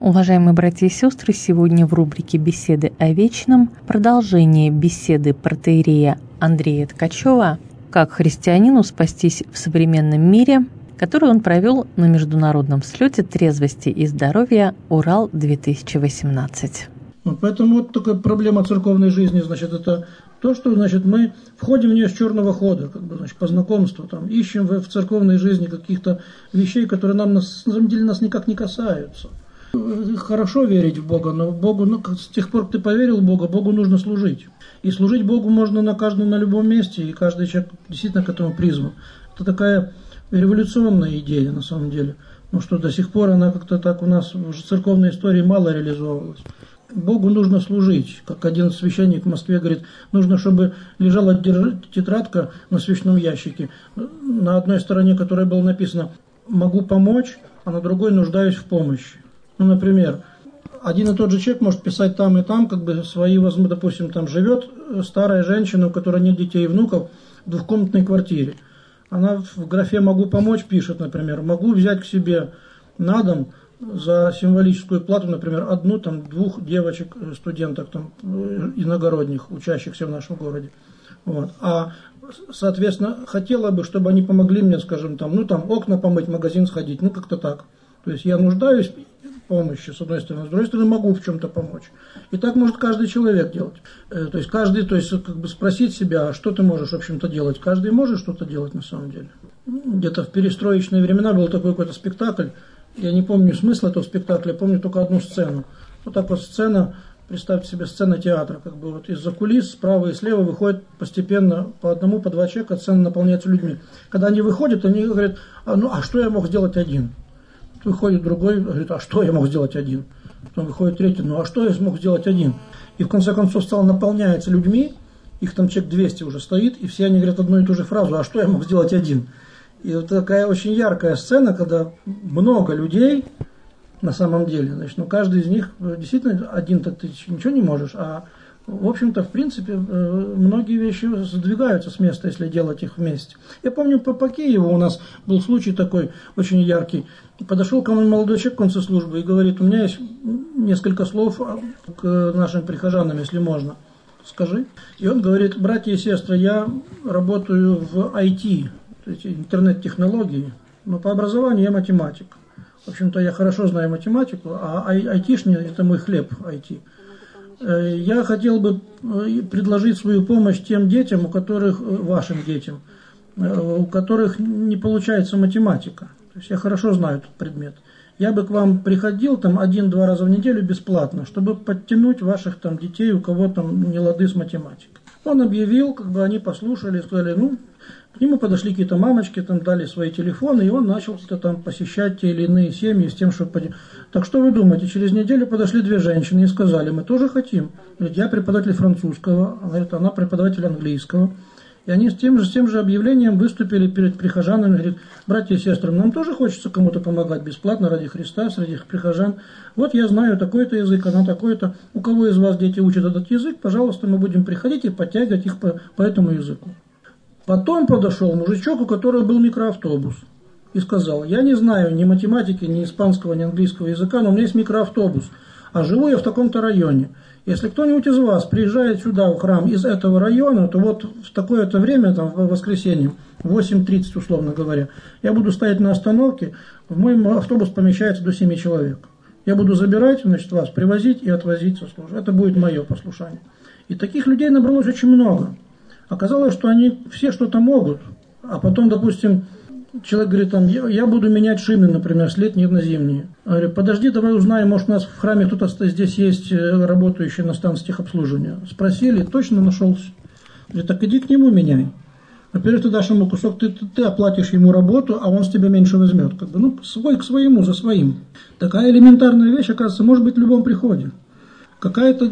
Уважаемые братья и сестры, сегодня в рубрике «Беседы о вечном» продолжение беседы протоиерея Андрея Ткачева «Как христианину спастись в современном мире», который он провел на международном слете трезвости и здоровья «Урал-2018». Поэтому вот такая проблема церковной жизни, значит, это то, что, значит, мы входим в нее с черного хода, значит, по знакомству, ищем в церковной жизни каких-то вещей, которые на самом деле нас никак не касаются. Хорошо верить в Бога, но Богу, с тех пор, как ты поверил в Бога, Богу нужно служить. И служить Богу можно на любом месте, и каждый человек действительно к этому призван. Это такая революционная идея, на самом деле. Но что до сих пор она как-то так у нас в церковной истории мало реализовывалась. Богу нужно служить. Как один священник в Москве говорит, нужно, чтобы лежала тетрадка на свечном ящике, на одной стороне которой было написано «могу помочь», а на другой «нуждаюсь в помощи». Например, один и тот же человек может писать там и там, свои, допустим, там живет старая женщина, у которой нет детей и внуков, в двухкомнатной квартире. Она в графе «могу помочь» пишет, например, «могу взять к себе на дом за символическую плату, например, двух девочек, студенток иногородних, учащихся в нашем городе. Вот. А, соответственно, хотела бы, чтобы они помогли мне, скажем, окна помыть, в магазин сходить, как-то так. То есть я нуждаюсь в помощи, с одной стороны, с другой стороны, могу в чем-то помочь. И так может каждый человек делать. То есть каждый, спросить себя, а что ты можешь, в общем-то, делать. Каждый может что-то делать на самом деле. Где-то в перестроечные времена был такой какой-то спектакль. Я не помню смысла этого спектакля, помню только одну сцену. Вот так вот сцена, представьте себе, сцена театра. Из-за кулис справа и слева выходят постепенно по одному, по два человека, сцена наполняется людьми. Когда они выходят, они говорят, а что я мог сделать один? Выходит другой, говорит, а что я мог сделать один? Потом выходит третий, а что я смог сделать один? И в конце концов зал наполняется людьми, их там человек 200 уже стоит, и все они говорят одну и ту же фразу, а что я мог сделать один? И вот такая очень яркая сцена, когда много людей на самом деле, значит, каждый из них действительно один-то ты ничего не можешь, а в общем-то, в принципе, многие вещи сдвигаются с места, если делать их вместе. Я помню, по Киеву у нас был случай такой очень яркий. Подошел ко мне молодой человек в конце службы и говорит, у меня есть несколько слов к нашим прихожанам, если можно. Скажи. И он говорит, братья и сестры, я работаю в IT, то есть интернет-технологии, но по образованию я математик. В общем-то, я хорошо знаю математику, а айтишный – это мой хлеб, IT. Я хотел бы предложить свою помощь тем детям, вашим детям, у которых не получается математика. То есть я хорошо знаю этот предмет. Я бы к вам приходил 1-2 раза в неделю бесплатно, чтобы подтянуть ваших детей, у кого не лады с математикой. Он объявил, они послушали, сказали, к нему подошли какие-то мамочки, дали свои телефоны, и он начал посещать те или иные семьи с тем, чтобы... Так что вы думаете, через неделю подошли 2 женщины и сказали, мы тоже хотим. Говорит, я преподаватель французского, она преподаватель английского. И они с тем же объявлением выступили перед прихожанами, говорят, братья и сестры, нам тоже хочется кому-то помогать бесплатно ради Христа, среди прихожан. Вот я знаю такой-то язык, она такой-то. У кого из вас дети учат этот язык, пожалуйста, мы будем приходить и подтягивать их по этому языку. Потом подошел мужичок, у которого был микроавтобус, и сказал, я не знаю ни математики, ни испанского, ни английского языка, но у меня есть микроавтобус, а живу я в таком-то районе. Если кто-нибудь из вас приезжает сюда в храм из этого района, то вот в такое-то время, в воскресенье, 8:30, условно говоря, я буду стоять на остановке, в мой автобус помещается до 7 человек. Я буду забирать, вас привозить и отвозить со службы. Это будет мое послушание. И таких людей набралось очень много. Оказалось, что они все что-то могут, а потом, допустим, человек говорит, я буду менять шины, например, с летней на зимние. Я говорю, подожди, давай узнаем, может у нас в храме кто-то здесь есть, работающий на станции техобслуживания. Спросили, точно нашелся. Говорит, так иди к нему меняй. Во-первых, ты дашь ему кусок, ты оплатишь ему работу, а он с тебя меньше возьмет. Свой к своему, за своим. Такая элементарная вещь, оказывается, может быть в любом приходе. Какая-то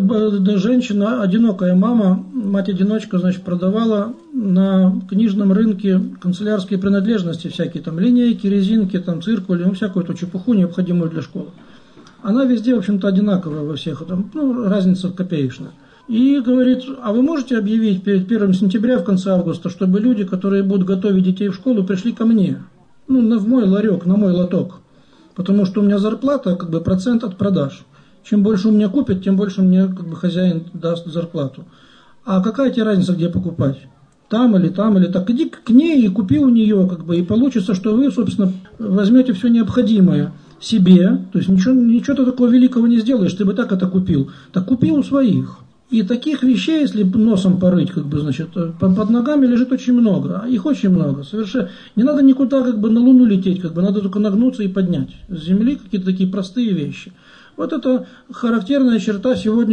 женщина, одинокая мама, мать-одиночка, продавала на книжном рынке канцелярские принадлежности всякие, линейки, резинки, циркули, всякую эту чепуху, необходимую для школы. Она везде, в общем-то, одинаковая во всех, разница копеечная. И говорит, а вы можете объявить перед 1 сентября, в конце августа, чтобы люди, которые будут готовить детей в школу, пришли ко мне, в мой ларек, на мой лоток. Потому что у меня зарплата как бы процент от продаж. Чем больше у меня купят, тем больше мне как бы хозяин даст зарплату. А какая тебе разница, где покупать? Там или так. Иди к ней и купи у нее, как бы, и получится, что вы, собственно, возьмете все необходимое себе. То есть ничего ты такого великого не сделаешь, ты бы так это купил. Так купи у своих. И таких вещей, если носом порыть, как бы, значит, под ногами лежит очень много. Их очень много. Совершенно. Не надо никуда как бы на Луну лететь, как бы, надо только нагнуться и поднять с земли какие-то такие простые вещи. Вот это характерная черта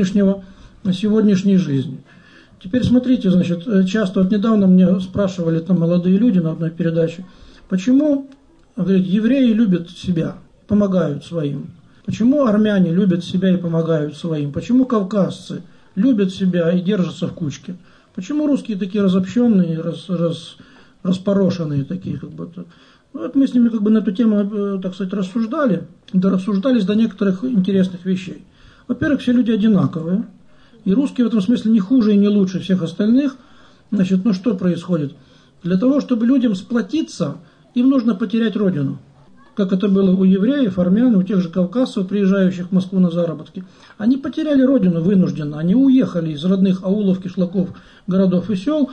сегодняшней жизни. Теперь смотрите, значит, часто, вот недавно мне спрашивали там молодые люди на одной передаче, почему, говорят, евреи любят себя, помогают своим. Почему армяне любят себя и помогают своим? Почему кавказцы любят себя и держатся в кучке? Почему русские такие разобщенные, распорошенные такие, как бы? Ну, вот мы с ними как бы на эту тему, так сказать, рассуждались до некоторых интересных вещей. Во-первых, все люди одинаковые. И русские в этом смысле не хуже и не лучше всех остальных. Значит, ну что происходит? Для того, чтобы людям сплотиться, им нужно потерять родину. Как это было у евреев, армян, у тех же кавказцев, приезжающих в Москву на заработки. Они потеряли родину вынужденно. Они уехали из родных аулов, кишлаков, городов и сел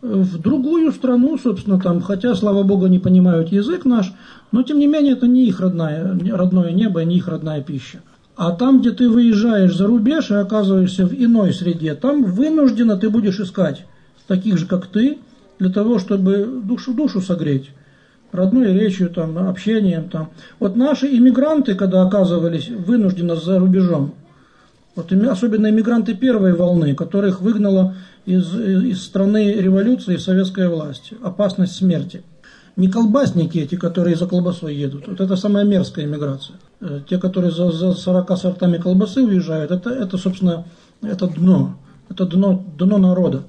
в другую страну, собственно, там, хотя, слава богу, не понимают язык наш, но, тем не менее, это не их родное небо, не их родная пища. А там, где ты выезжаешь за рубеж и оказываешься в иной среде, там вынужденно ты будешь искать таких же, как ты, для того, чтобы душу согреть. Родной речью, там, общением. Там. Вот наши иммигранты, когда оказывались вынужденно за рубежом, вот, особенно иммигранты первой волны, которых выгнала из страны революции советская власть, опасность смерти. Не колбасники эти, которые за колбасой едут. Вот это самая мерзкая иммиграция. Те, которые за 40 сортами колбасы уезжают, это собственно, это дно. Это дно народа.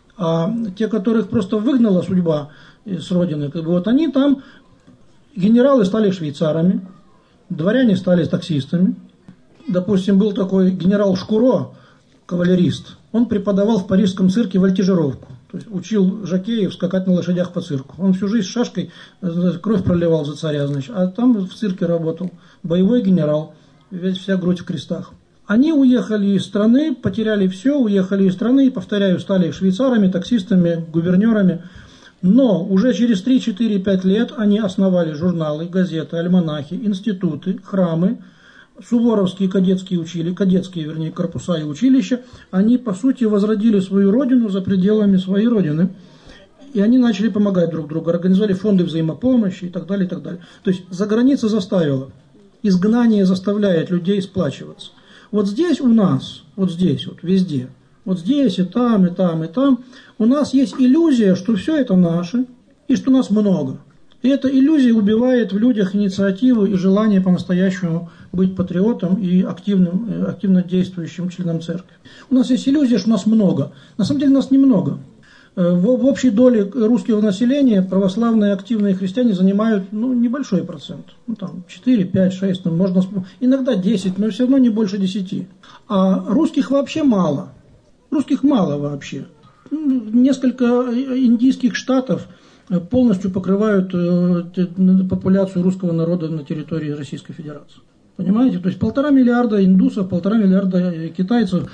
А те, которых просто выгнала судьба с родины, как бы, вот они там, генералы стали швейцарами, дворяне стали таксистами. Допустим, был такой генерал Шкуро, кавалерист. Он преподавал в парижском цирке вольтижировку. То есть учил жокеев скакать на лошадях по цирку. Он всю жизнь с шашкой кровь проливал за царя, значит, а там в цирке работал. Боевой генерал, вся грудь в крестах. Они уехали из страны, потеряли все, уехали из страны и, повторяю, стали швейцарами, таксистами, гувернерами. Но уже через 3-4-5 лет они основали журналы, газеты, альманахи, институты, храмы, суворовские кадетские корпуса и училища. Они, по сути, возродили свою родину за пределами своей родины. И они начали помогать друг другу, организовали фонды взаимопомощи и так далее, и так далее. То есть за граница заставила. Изгнание заставляет людей сплачиваться. Вот здесь у нас, вот здесь, вот везде, вот здесь и там, и там, и там, у нас есть иллюзия, что все это наше, и что нас много. И эта иллюзия убивает в людях инициативу и желание по-настоящему быть патриотом и активно действующим членом церкви. У нас есть иллюзия, что нас много. На самом деле нас немного. В общей доле русского населения православные активные христиане занимают небольшой процент. Там 4, 5, 6, можно, иногда 10, но все равно не больше 10. А русских вообще мало. Русских мало вообще. Несколько индийских штатов полностью покрывают популяцию русского народа на территории Российской Федерации. Понимаете? То есть 1,5 миллиарда индусов, 1,5 миллиарда китайцев.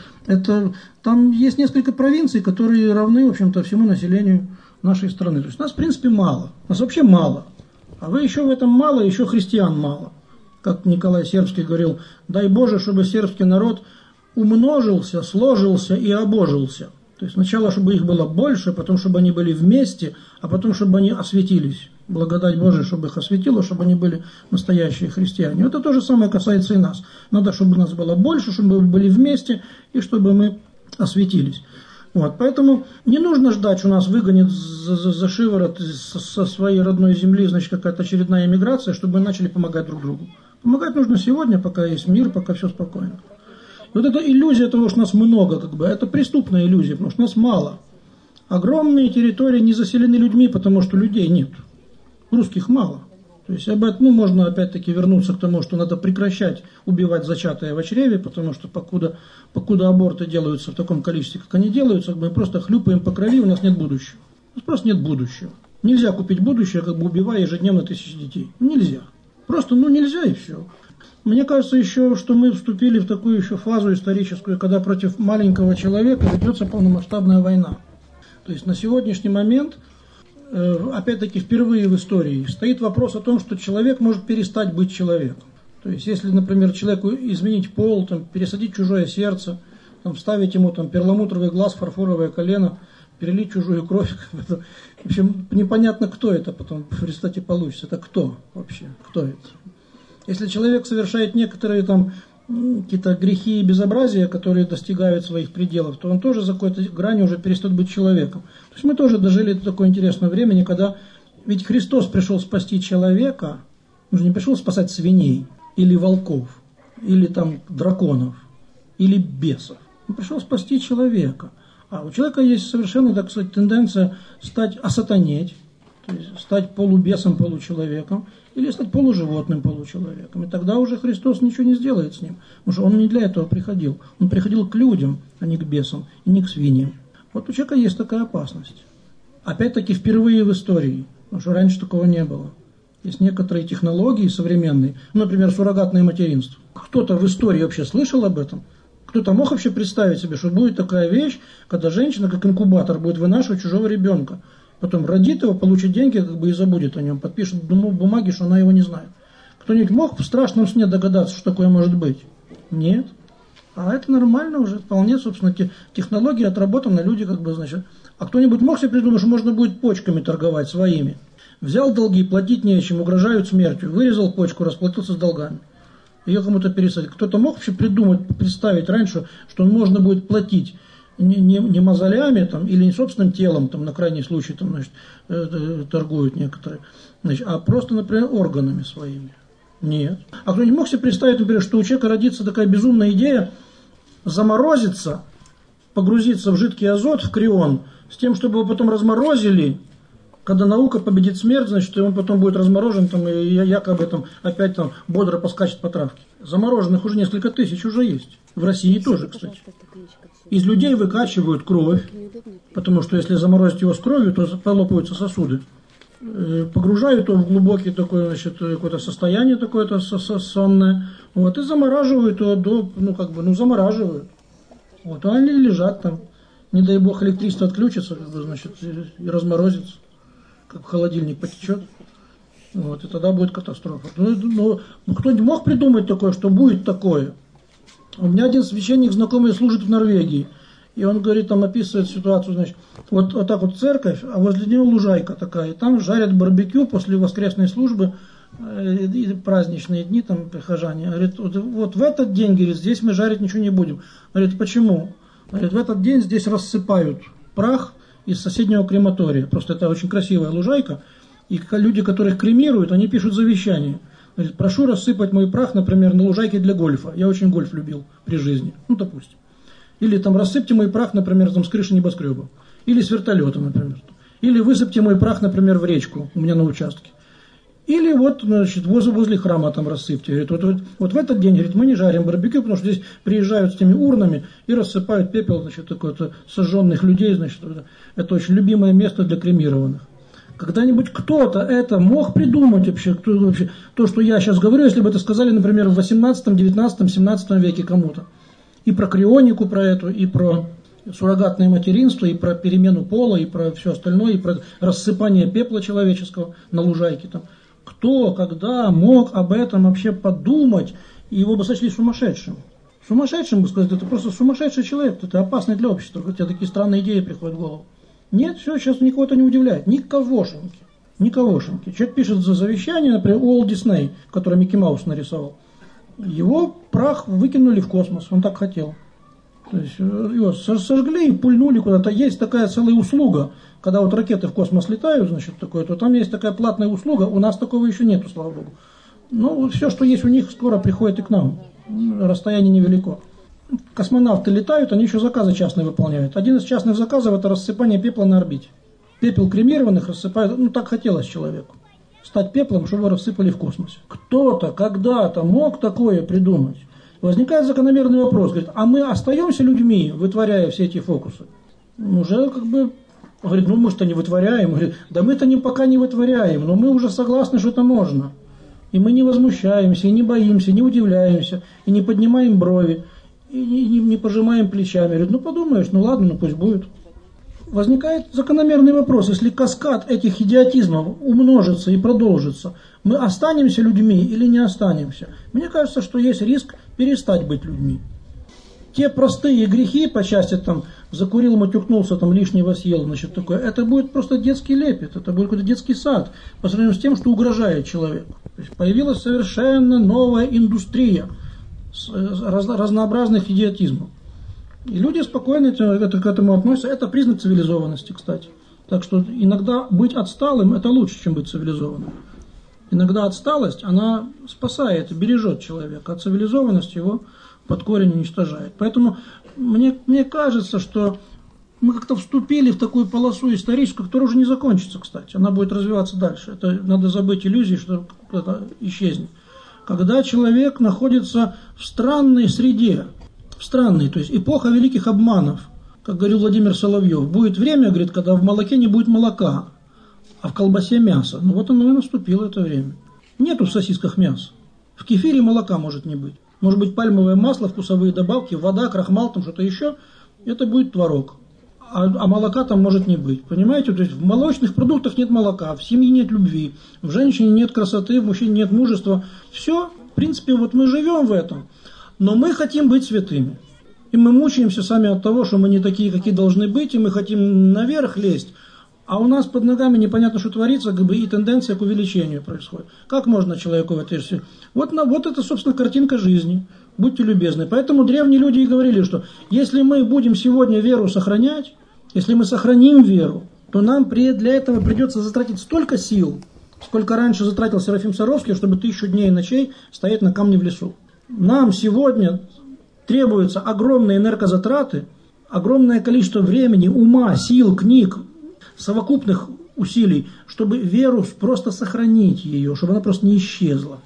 Там есть несколько провинций, которые равны, в общем-то, всему населению нашей страны. То есть нас, в принципе, мало. Нас вообще мало. А вы еще в этом мало, еще христиан мало. Как Николай Сербский говорил, дай Боже, чтобы сербский народ умножился, сложился и обожился. То есть сначала, чтобы их было больше, потом, чтобы они были вместе, а потом, чтобы они осветились. Благодать Божия, чтобы их осветило, чтобы они были настоящие христиане. Это то же самое касается и нас. Надо, чтобы нас было больше, чтобы мы были вместе и чтобы мы осветились. Вот. Поэтому не нужно ждать, что нас выгонят за шиворот со своей родной земли, значит, какая-то очередная эмиграция, чтобы мы начали помогать друг другу. Помогать нужно сегодня, пока есть мир, пока все спокойно. Вот эта иллюзия того, что нас много, это преступная иллюзия, потому что нас мало. Огромные территории не заселены людьми, потому что людей нет. Русских мало. То есть можно опять-таки вернуться к тому, что надо прекращать убивать зачатое в чреве, потому что покуда аборты делаются в таком количестве, как они делаются, мы просто хлюпаем по крови, у нас нет будущего. У нас просто нет будущего. Нельзя купить будущее, убивая ежедневно тысячи детей. Нельзя. Просто, нельзя и все. Мне кажется еще, что мы вступили в такую еще фазу историческую, когда против маленького человека ведется полномасштабная война. То есть на сегодняшний момент, опять-таки впервые в истории, стоит вопрос о том, что человек может перестать быть человеком. То есть если, например, человеку изменить пол, пересадить чужое сердце, вставить ему перламутровый глаз, фарфоровое колено, перелить чужую кровь. В общем, непонятно, кто это потом в результате получится. Это кто вообще? Кто это? Если человек совершает некоторые какие-то грехи и безобразия, которые достигают своих пределов, то он тоже за какой-то гранью уже перестает быть человеком. То есть мы тоже дожили до такого интересного времени, когда ведь Христос пришел спасти человека, он же не пришел спасать свиней, или волков, или драконов, или бесов. Он пришел спасти человека. А у человека есть совершенно, так сказать, тенденция осатанеть, то есть стать полубесом, получеловеком, или стать полуживотным, получеловеком. И тогда уже Христос ничего не сделает с ним, потому что он не для этого приходил. Он приходил к людям, а не к бесам, и не к свиньям. Вот у человека есть такая опасность. Опять-таки впервые в истории, потому что раньше такого не было. Есть некоторые технологии современные, например, суррогатное материнство. Кто-то в истории вообще слышал об этом? Кто-то мог вообще представить себе, что будет такая вещь, когда женщина, как инкубатор, будет вынашивать чужого ребенка, потом родит его, получит деньги, и забудет о нем, подпишет бумаги, что она его не знает. Кто-нибудь мог в страшном сне догадаться, что такое может быть? Нет. А это нормально уже, вполне, собственно, технологии отработаны, люди А кто-нибудь мог себе придумать, что можно будет почками торговать своими? Взял долги, платить нечем, угрожают смертью, вырезал почку, расплатился с долгами. Ее кому-то пересадить. Кто-то мог вообще представить раньше, что можно будет платить не мозолями или не собственным телом, на крайний случай торгуют некоторые, а просто, например, органами своими. Нет. А кто-нибудь мог себе представить, например, что у человека родится такая безумная идея заморозиться, погрузиться в жидкий азот, в крион, с тем, чтобы его потом разморозили. Когда наука победит смерть, значит, и он потом будет разморожен, и якобы опять бодро поскачет по травке. Замороженных уже несколько тысяч уже есть. В России тоже, кстати. Из людей выкачивают кровь, потому что если заморозить его с кровью, то полопаются сосуды. Погружают его в глубокое такое, какое-то состояние такое-то сонное, и замораживают его замораживают. А они лежат не дай бог электричество отключится, и разморозится. Как холодильник потечет, и тогда будет катастрофа. Кто-нибудь мог придумать такое, что будет такое? У меня один священник знакомый служит в Норвегии, и он говорит, описывает ситуацию, вот так вот церковь, а возле нее лужайка такая, и там жарят барбекю после воскресной службы, и праздничные дни, прихожане. Говорит, вот в этот день, говорит, здесь мы жарить ничего не будем. Говорит, почему? Говорит, в этот день здесь рассыпают прах из соседнего крематория. Просто это очень красивая лужайка. И люди, которых кремируют, они пишут завещание. Говорит, прошу рассыпать мой прах, например, на лужайке для гольфа. Я очень гольф любил при жизни. Допустим. Или рассыпьте мой прах, например, с крыши небоскреба. Или с вертолета, например. Или высыпьте мой прах, например, в речку у меня на участке. Или возле храма рассыпьте. Говорит, вот в этот день, говорит, мы не жарим барбекю, потому что здесь приезжают с теми урнами и рассыпают пепел, сожженных людей, это очень любимое место для кремированных. Когда-нибудь кто-то это мог придумать вообще, то, что я сейчас говорю, если бы это сказали, например, в 18, 19, 17 веке кому-то. И про крионику, про эту, и про суррогатное материнство, и про перемену пола, и про все остальное, и про рассыпание пепла человеческого на лужайке. Кто, когда мог об этом вообще подумать, и его бы сочли сумасшедшим. Сумасшедшим бы сказать, это просто сумасшедший человек, это опасный для общества, хотя такие странные идеи приходят в голову. Нет, все, сейчас никого это не удивляет, никогошеньки. Человек пишет за завещание, например, Уолт Дисней, который Микки Маус нарисовал. Его прах выкинули в космос, он так хотел. То есть его сожгли и пульнули куда-то. Есть такая целая услуга, когда ракеты в космос летают, то там есть такая платная услуга, у нас такого еще нету, слава богу. Все, что есть у них, скоро приходит и к нам. Расстояние невелико. Космонавты летают, они еще заказы частные выполняют. Один из частных заказов – это рассыпание пепла на орбите. Пепел кремированных рассыпают, так хотелось человеку. Стать пеплом, чтобы его рассыпали в космосе. Кто-то когда-то мог такое придумать. Возникает закономерный вопрос, говорит, а мы остаемся людьми, вытворяя все эти фокусы? Уже говорит, мы что не вытворяем? Говорит, да мы-то пока не вытворяем, но мы уже согласны, что это можно. И мы не возмущаемся, и не боимся, не удивляемся, и не поднимаем брови, и не пожимаем плечами. Говорит, ну подумаешь, ну ладно, ну пусть будет. Возникает закономерный вопрос, если каскад этих идиотизмов умножится и продолжится, мы останемся людьми или не останемся? Мне кажется, что есть риск перестать быть людьми. Те простые грехи по части там закурил, матюкнулся, там лишнего съел, значит такое, это будет просто детский лепет, это будет какой-то детский сад по сравнению с тем, что угрожает человеку. То есть появилась совершенно новая индустрия разнообразных идиотизмов. И люди спокойно к этому относятся. Это признак цивилизованности, кстати. Так что иногда быть отсталым – это лучше, чем быть цивилизованным. Иногда отсталость, она спасает, бережет человека, а цивилизованность его под корень уничтожает. Поэтому мне кажется, что мы как-то вступили в такую полосу историческую, которая уже не закончится, кстати. Она будет развиваться дальше. Это надо забыть иллюзии, что это исчезнет. Когда человек находится в странной среде, странный, то есть эпоха великих обманов, как говорил Владимир Соловьев. Будет время, говорит, когда в молоке не будет молока, а в колбасе мясо. Ну вот оно и наступило это время. Нету в сосисках мяса. В кефире молока может не быть. Может быть пальмовое масло, вкусовые добавки, вода, крахмал, там что-то еще. Это будет творог. А молока там может не быть. Понимаете? То есть в молочных продуктах нет молока, в семье нет любви, в женщине нет красоты, в мужчине нет мужества. Все, в принципе, вот мы живем в этом. Но мы хотим быть святыми. И мы мучаемся сами от того, что мы не такие, какие должны быть, и мы хотим наверх лезть. А у нас под ногами непонятно, что творится, как бы и тенденция к увеличению происходит. Как можно человеку в этой жизни? Вот это, собственно, картинка жизни. Будьте любезны. Поэтому древние люди и говорили, что если мы будем сегодня веру сохранять, если мы сохраним веру, то нам для этого придется затратить столько сил, сколько раньше затратил Серафим Саровский, чтобы 1000 дней и ночей стоять на камне в лесу. Нам сегодня требуются огромные энергозатраты, огромное количество времени, ума, сил, книг, совокупных усилий, чтобы веру просто сохранить ее, чтобы она просто не исчезла.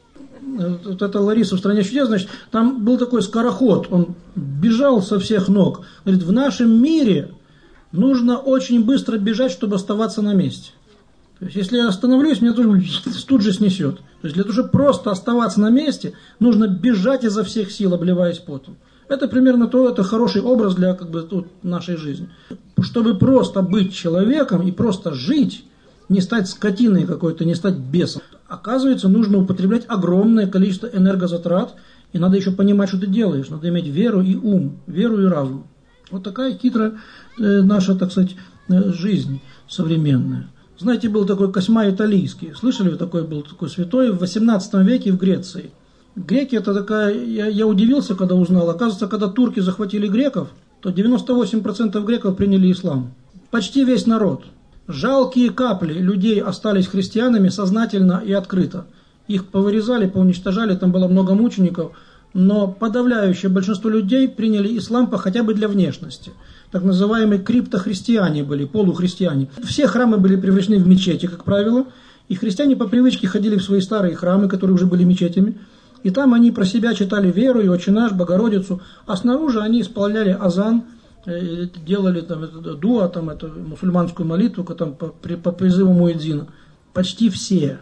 Вот это Лариса в «Стране чудес», значит, там был такой скороход, он бежал со всех ног. Говорит, в нашем мире нужно очень быстро бежать, чтобы оставаться на месте. То есть, если я остановлюсь, меня тут же снесет. То есть, для того, чтобы просто оставаться на месте, нужно бежать изо всех сил, обливаясь потом. Это примерно это хороший образ для нашей жизни. Чтобы просто быть человеком и просто жить, не стать скотиной какой-то, не стать бесом. Оказывается, нужно употреблять огромное количество энергозатрат, и надо еще понимать, что ты делаешь. Надо иметь веру и ум, веру и разум. Вот такая хитрая наша, так сказать, жизнь современная. Знаете, был такой Косьма Италийский. Слышали, был такой святой в 18 веке в Греции. Греки это такая... Я удивился, когда узнал. Оказывается, когда турки захватили греков, то 98% греков приняли ислам. Почти весь народ. Жалкие капли людей остались христианами сознательно и открыто. Их повырезали, поуничтожали, там было много мучеников. Но подавляющее большинство людей приняли ислам хотя бы для внешности. Так называемые криптохристиане были, полухристиане. Все храмы были превращены в мечети, как правило. И христиане по привычке ходили в свои старые храмы, которые уже были мечетями. И там они про себя читали веру, и Отче наш, Богородицу. А снаружи они исполняли азан, делали там дуа, эту мусульманскую молитву там, по призыву Муэдзина. Почти все.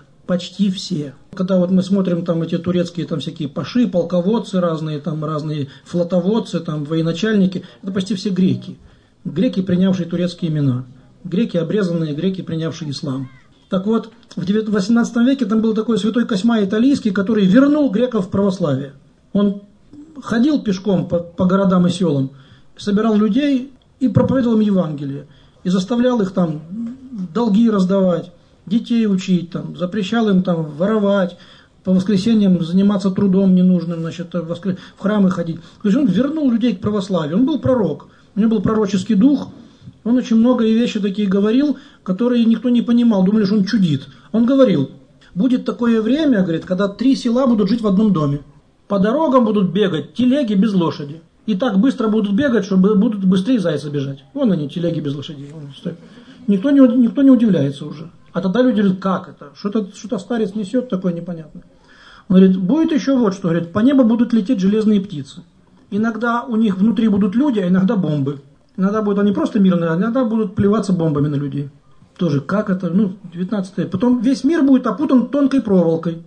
Когда вот мы смотрим там эти турецкие там всякие паши, полководцы разные флотоводцы, там военачальники, это почти все греки. Греки, принявшие турецкие имена. Греки обрезанные, греки, принявшие ислам. Так вот, в 18 веке там был такой святой Косьма Италийский, который вернул греков в православие. Он ходил пешком по городам и селам, собирал людей и проповедовал им Евангелие. И заставлял их там долги раздавать, детей учить, запрещал им воровать, по воскресеньям заниматься трудом ненужным, в храмы ходить. То есть он вернул людей к православию. Он был пророк, у него был пророческий дух. Он очень много вещи такие говорил, которые никто не понимал, думали, что он чудит. Он говорил, будет такое время, говорит, когда 3 села будут жить в одном доме. По дорогам будут бегать телеги без лошади. И так быстро будут бегать, что будут быстрее зайца бежать. Вон они, телеги без лошадей. Никто не удивляется уже. А тогда люди говорят, как это? Что-то старец несет такое непонятное. Он говорит, будет еще вот что. Говорит, по небу будут лететь железные птицы. Иногда у них внутри будут люди, а иногда бомбы. Иногда будут они просто мирные, а иногда будут плеваться бомбами на людей. Тоже как это? 19-е. Потом весь мир будет опутан тонкой проволокой.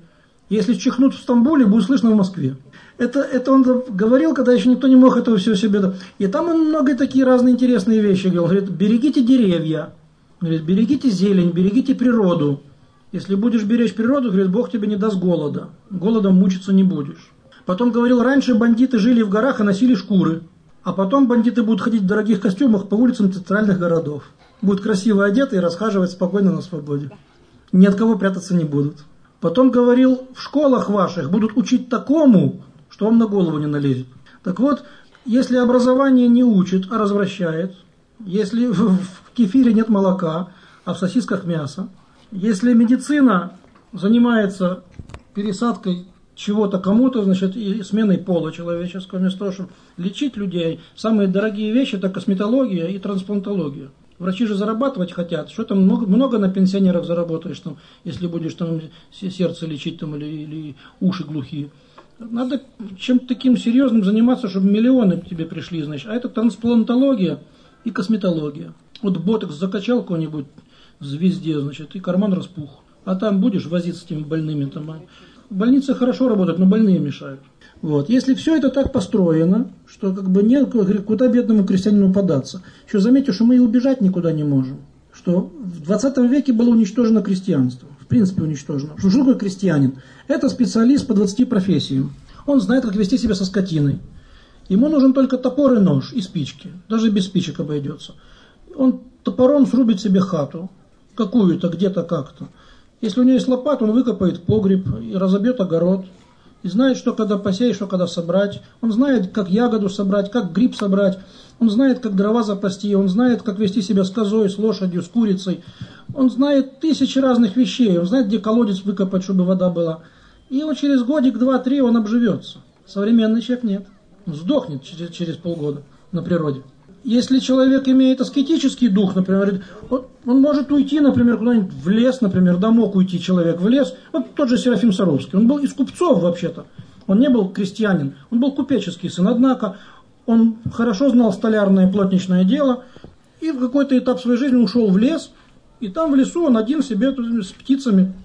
Если чихнут в Стамбуле, будет слышно в Москве. Это он говорил, когда еще никто не мог этого всего себе. И там он много такие разные интересные вещи говорил. Говорит, берегите деревья, говорит, берегите зелень, берегите природу. Если будешь беречь природу, говорит, Бог тебе не даст голода. Голодом мучиться не будешь. Потом говорил, раньше бандиты жили в горах и носили шкуры. А потом бандиты будут ходить в дорогих костюмах по улицам центральных городов. Будут красиво одеты и расхаживать спокойно на свободе. Ни от кого прятаться не будут. Потом говорил, в школах ваших будут учить такому, что вам на голову не налезет. Так вот, если образование не учит, а развращает, если в кефире нет молока, а в сосисках мясо, если медицина занимается пересадкой чего-то кому-то, значит, и сменой пола человеческого, вместо того, чтобы лечить людей, самые дорогие вещи – это косметология и трансплантология. Врачи же зарабатывать хотят. Что там много на пенсионерах заработаешь, там, если будешь там сердце лечить там, или уши глухие. Надо чем-то таким серьезным заниматься, чтобы миллионы к тебе пришли, значит. А это трансплантология и косметология. Вот ботокс закачал кого-нибудь в звезде, значит, и карман распух. А там будешь возиться с этими больными. Там. Больницы хорошо работают, но больные мешают. Вот. Если все это так построено, что как бы нет, куда бедному крестьянину податься. Еще заметьте, что мы и убежать никуда не можем. Что в 20 веке было уничтожено крестьянство. В принципе уничтожено. Что такое крестьянин? Это специалист по 20 профессиям. Он знает, как вести себя со скотиной. Ему нужен только топор и нож, и спички. Даже без спичек обойдется. Он топором срубит себе хату. Какую-то, где-то, как-то. Если у него есть лопата, он выкопает погреб и разобьет огород. И знает, что когда посеять, что когда собрать. Он знает, как ягоду собрать, как гриб собрать. Он знает, как дрова запасти. Он знает, как вести себя с козой, с лошадью, с курицей. Он знает тысячи разных вещей. Он знает, где колодец выкопать, чтобы вода была. И он через годик, два, три он обживется. Современный человек нет. Он сдохнет через полгода на природе. Если человек имеет аскетический дух, например, он может уйти, например, куда-нибудь в лес, например, да мог уйти человек в лес. Вот тот же Серафим Саровский, он был из купцов вообще-то. Он не был крестьянин, он был купеческий сын. Однако он хорошо знал столярное плотничное дело и в какой-то этап своей жизни ушел в лес. И там в лесу он один себе с птицами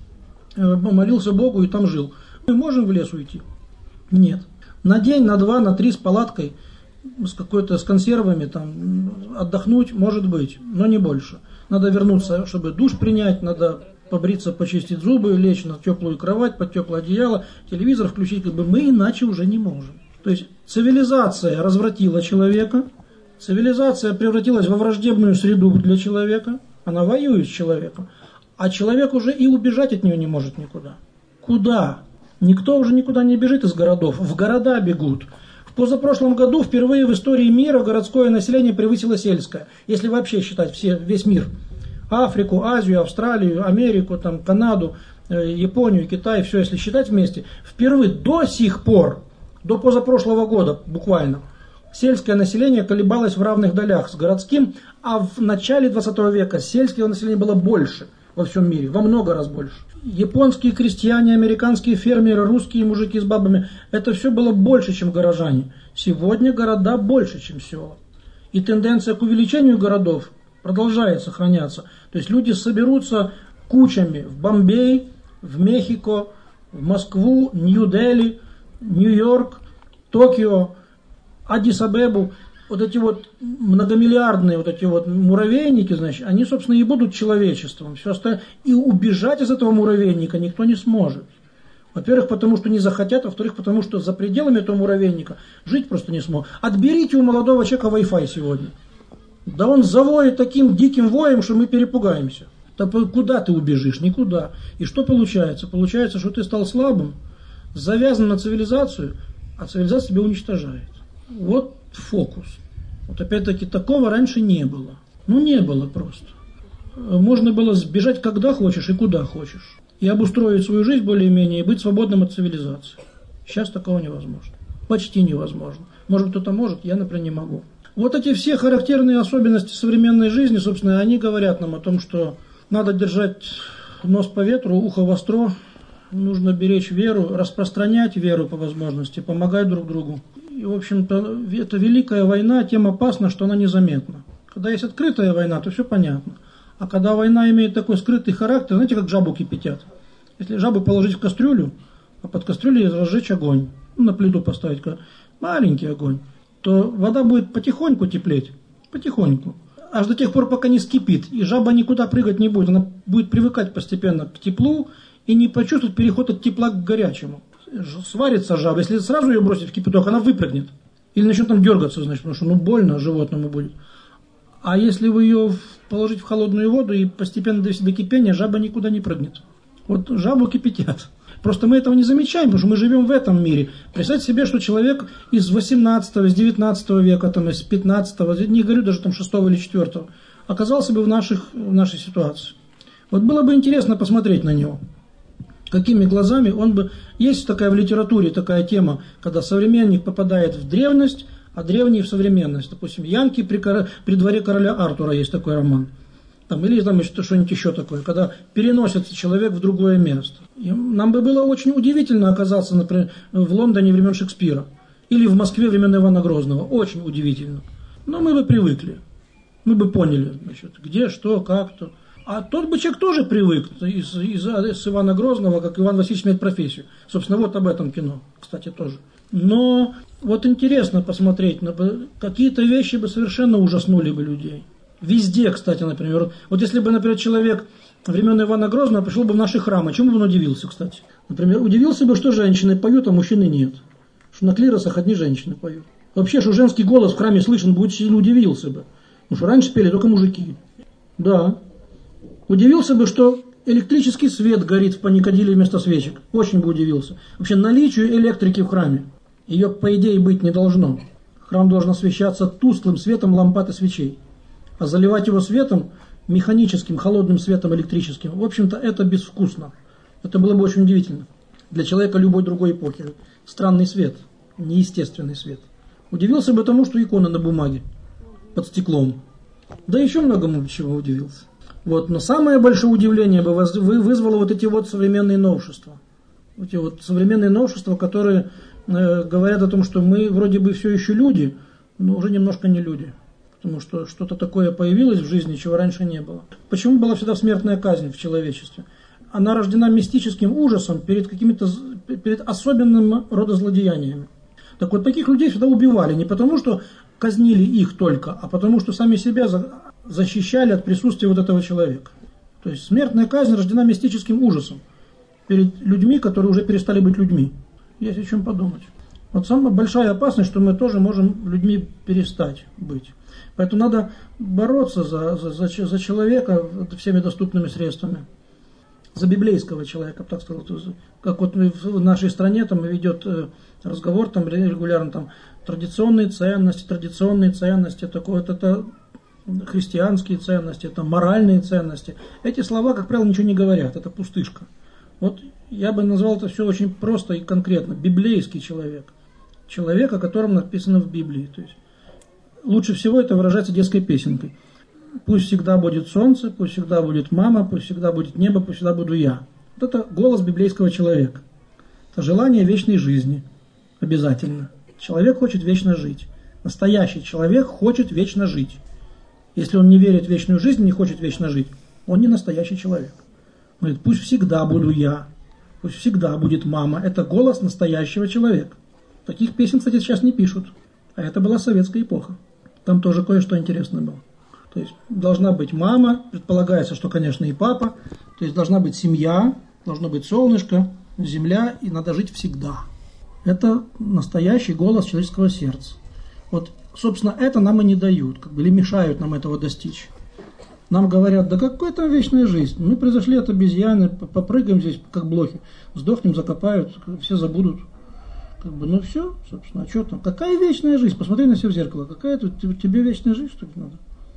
молился Богу и там жил. Мы можем в лес уйти? Нет. На день, на два, на три с палаткой, с консервами, там, отдохнуть, может быть, но не больше. Надо вернуться, чтобы душ принять, надо побриться, почистить зубы, лечь на теплую кровать, под теплое одеяло, телевизор включить, как бы мы иначе уже не можем. То есть цивилизация развратила человека, цивилизация превратилась во враждебную среду для человека, она воюет с человеком, а человек уже и убежать от нее не может никуда. Куда? Никто уже никуда не бежит из городов, в города бегут. В позапрошлом году впервые в истории мира городское население превысило сельское, если вообще считать весь мир. Африку, Азию, Австралию, Америку, там, Канаду, Японию, Китай, все если считать вместе. Впервые до сих пор, до позапрошлого года буквально, сельское население колебалось в равных долях с городским, а в начале 20 века сельского населения было больше во всем мире, во много раз больше. Японские крестьяне, американские фермеры, русские мужики с бабами, это все было больше, чем горожане. Сегодня города больше, чем села. И тенденция к увеличению городов продолжает сохраняться. То есть люди соберутся кучами в Бомбей, в Мехико, в Москву, Нью-Дели, Нью-Йорк, Токио, Аддис-Абебу. Вот эти вот многомиллиардные вот эти вот муравейники, значит, они, собственно, и будут человечеством. Все остальное. И убежать из этого муравейника никто не сможет. Во-первых, потому что не захотят, а во-вторых, потому что за пределами этого муравейника жить просто не смогут. Отберите у молодого человека Wi-Fi сегодня. Да он завоет таким диким воем, что мы перепугаемся. Да куда ты убежишь? Никуда. И что получается? Получается, что ты стал слабым, завязан на цивилизацию, а цивилизация тебя уничтожает. Вот фокус. Вот опять-таки такого раньше не было. Ну не было просто. Можно было сбежать когда хочешь и куда хочешь. И обустроить свою жизнь более-менее и быть свободным от цивилизации. Сейчас такого невозможно. Почти невозможно. Может кто-то может, я, например, не могу. Вот эти все характерные особенности современной жизни, собственно, они говорят нам о том, что надо держать нос по ветру, ухо востро, нужно беречь веру, распространять веру по возможности, помогать друг другу. И, в общем-то, это великая война, тем опасна, что она незаметна. Когда есть открытая война, то все понятно. А когда война имеет такой скрытый характер, знаете, как жабу кипятят. Если жабу положить в кастрюлю, а под кастрюлей разжечь огонь, на плиту поставить маленький огонь, то вода будет потихоньку теплеть, потихоньку, аж до тех пор, пока не вскипит, и жаба никуда прыгать не будет, она будет привыкать постепенно к теплу и не почувствует переход от тепла к горячему. Сварится жаба, если сразу ее бросить в кипяток, она выпрыгнет. Или начнет там дергаться, значит, потому что больно животному будет. А если вы ее положить в холодную воду и постепенно довести до кипения, жаба никуда не прыгнет. Вот жабу кипятят. Просто мы этого не замечаем, потому что мы живем в этом мире. Представьте себе, что человек из 18, из 19 века, там, из 15, не говорю даже там 6 или 4, оказался бы в нашей ситуации. Вот было бы интересно посмотреть на него. Какими глазами он бы... Есть такая в литературе такая тема, когда современник попадает в древность, а древний в современность. Допустим, Янки при дворе короля Артура есть такой роман. Там, или там что-нибудь еще такое, когда переносится человек в другое место. И нам бы было очень удивительно оказаться, например, в Лондоне времен Шекспира. Или в Москве времен Ивана Грозного. Очень удивительно. Но мы бы привыкли. Мы бы поняли, значит, где, что, как, то. А тот бы человек тоже привык из Ивана Грозного, как Иван Васильевич меняет профессию. Собственно, вот об этом кино, кстати, тоже. Но вот интересно посмотреть, какие-то вещи бы совершенно ужаснули бы людей. Везде, кстати, например. Вот если бы, например, человек времен Ивана Грозного пришел бы в наши храмы, чему бы он удивился, кстати? Например, удивился бы, что женщины поют, а мужчины нет. Что на клиросах одни женщины поют. Вообще, что женский голос в храме слышен, будет сильно удивился бы. Потому что раньше пели только мужики. Да. Удивился бы, что электрический свет горит в паникадиле вместо свечек. Очень бы удивился. Вообще, наличию электрики в храме. Ее, по идее, быть не должно. Храм должен освещаться тусклым светом лампад и свечей. А заливать его светом, механическим, холодным светом электрическим, в общем-то, это безвкусно. Это было бы очень удивительно. Для человека любой другой эпохи. Странный свет, неестественный свет. Удивился бы тому, что иконы на бумаге, под стеклом. Да еще многому чего удивился. Вот. Но самое большое удивление бы вызвало вот эти вот современные новшества. Эти вот современные новшества, которые говорят о том, что мы вроде бы все еще люди, но уже немножко не люди. Потому что что-то такое появилось в жизни, чего раньше не было. Почему была всегда смертная казнь в человечестве? Она рождена мистическим ужасом перед особенным рода злодеяниями. Так вот, таких людей всегда убивали не потому, что казнили их только, а потому, что сами себя защищали от присутствия вот этого человека. То есть смертная казнь рождена мистическим ужасом перед людьми, которые уже перестали быть людьми. Есть о чем подумать. Вот самая большая опасность, что мы тоже можем людьми перестать быть. Поэтому надо бороться за человека всеми доступными средствами. За библейского человека, так сказал. Как вот в нашей стране там идет разговор там регулярно, там традиционные ценности, такое вот это христианские ценности, это моральные ценности. Эти слова, как правило, ничего не говорят, это пустышка. Вот я бы назвал это все очень просто и конкретно. Библейский человек. Человек, о котором написано в Библии. То есть лучше всего это выражается детской песенкой. Пусть всегда будет солнце, пусть всегда будет мама, пусть всегда будет небо, пусть всегда буду я. Вот это голос библейского человека. Это желание вечной жизни. Обязательно. Человек хочет вечно жить. Настоящий человек хочет вечно жить. Если он не верит в вечную жизнь, не хочет вечно жить, он не настоящий человек. Он говорит, пусть всегда буду я, пусть всегда будет мама. Это голос настоящего человека. Таких песен, кстати, сейчас не пишут. А это была советская эпоха. Там тоже кое-что интересное было. То есть должна быть мама, предполагается, что, конечно, и папа. То есть должна быть семья, должно быть солнышко, земля, и надо жить всегда. Это настоящий голос человеческого сердца. Вот, собственно, это нам и не дают, или мешают нам этого достичь. Нам говорят, да какая там вечная жизнь? Мы произошли от обезьяны, попрыгаем здесь, как блохи, сдохнем, закопают, все забудут. Ну все, собственно, а что там? Какая вечная жизнь? Посмотри на себя в зеркало. Какая тут тебе вечная жизнь, что ли, надо?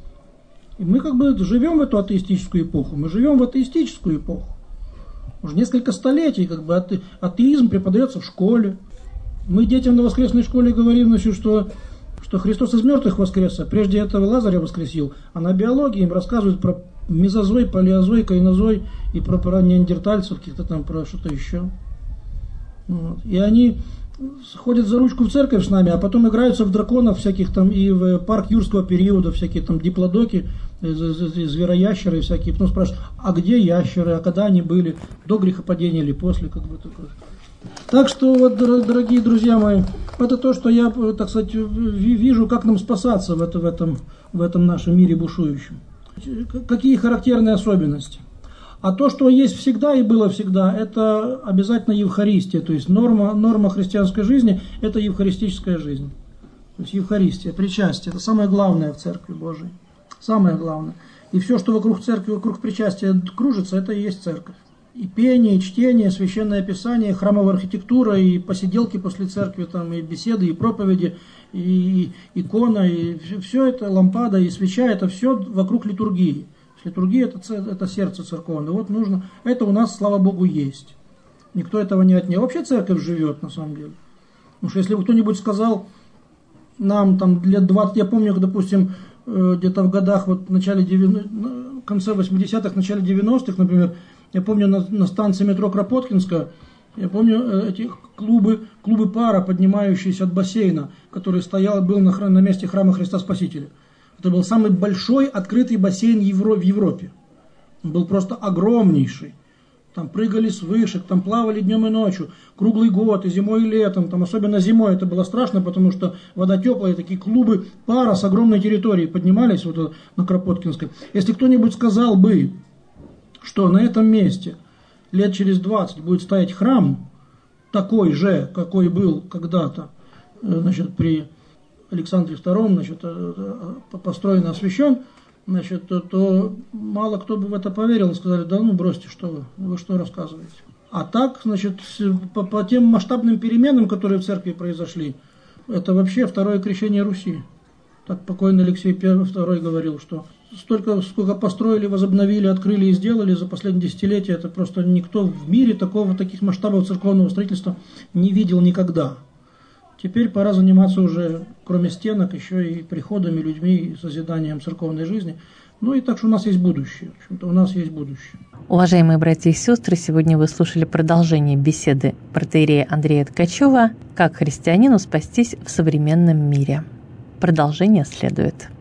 И мы живем в эту атеистическую эпоху. Мы живем в атеистическую эпоху. Уже несколько столетий атеизм преподается в школе. Мы детям на воскресной школе говорим, что Христос из мертвых воскрес, а прежде этого Лазаря воскресил. А на биологии им рассказывают про мезозой, палеозой, кайнозой и про неандертальцев, каких-то там, про что-то еще. Вот. И они ходят за ручку в церковь с нами, а потом играются в драконов всяких там и в парк юрского периода, всякие там диплодоки, звероящеры всякие. Потом спрашивают, а где ящеры, а когда они были, до грехопадения или после, такое. Так что, вот, дорогие друзья мои, это то, что я, так сказать, вижу, как нам спасаться в этом нашем мире бушующем. Какие характерные особенности. А то, что есть всегда и было всегда, это обязательно Евхаристия. То есть норма христианской жизни – это евхаристическая жизнь. То есть Евхаристия, причастие – это самое главное в Церкви Божией. Самое главное. И все, что вокруг Церкви, вокруг причастия кружится, это и есть Церковь. И пение, и чтение, священное писание, храмовая архитектура, и посиделки после церкви, там, и беседы, и проповеди, и икона, и все это, лампада, и свеча, это все вокруг литургии. Литургия это сердце церковное. Вот нужно, это у нас, слава Богу, есть. Никто этого не отнял. Вообще церковь живет, на самом деле. Потому что если бы кто-нибудь сказал нам там лет 20, я помню, допустим, где-то в годах, вот в начале 90-х, конце 80-х, начале 90-х, например, я помню на станции метро Кропоткинская, я помню эти клубы пара, поднимающиеся от бассейна, который был на месте храма Христа Спасителя. Это был самый большой открытый бассейн в Европе. Он был просто огромнейший. Там прыгали с вышек, там плавали днем и ночью, круглый год, и зимой, и летом. Там, особенно зимой это было страшно, потому что вода теплая, такие клубы пара с огромной территории поднимались вот на Кропоткинской. Если кто-нибудь сказал бы, что на этом месте лет через 20 будет стоять храм, такой же, какой был когда-то, значит, при Александре II, значит, построен и освящен, значит, то мало кто бы в это поверил и сказали, да ну бросьте, что вы что рассказываете. А так, значит, по тем масштабным переменам, которые в церкви произошли, это вообще второе крещение Руси. Так покойный Алексей II говорил, что сколько построили, возобновили, открыли и сделали за последние десятилетия, это просто никто в мире таких масштабов церковного строительства не видел никогда. Теперь пора заниматься уже, кроме стенок, еще и приходами, людьми, и созиданием церковной жизни. Ну и так что у нас есть будущее. В общем-то, у нас есть будущее. Уважаемые братья и сестры, сегодня вы слушали продолжение беседы протоиерея Андрея Ткачева «Как христианину спастись в современном мире». Продолжение следует.